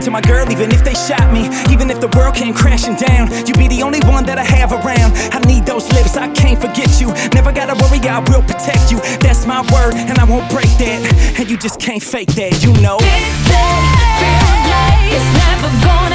you're my girl, even if they shot me. Even if the world came crashing down, you be the only one that I have around. I need those lips, I can't forget you. Never gotta worry, I will protect you. That's my word, and I won't break that. And you just can't fake that, you know. This day feels like it's never gonna